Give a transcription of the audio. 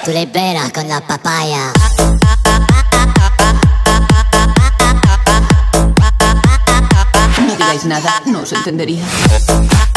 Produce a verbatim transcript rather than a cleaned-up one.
Tú le peras con la papaya. No digáis nada, no os entendería.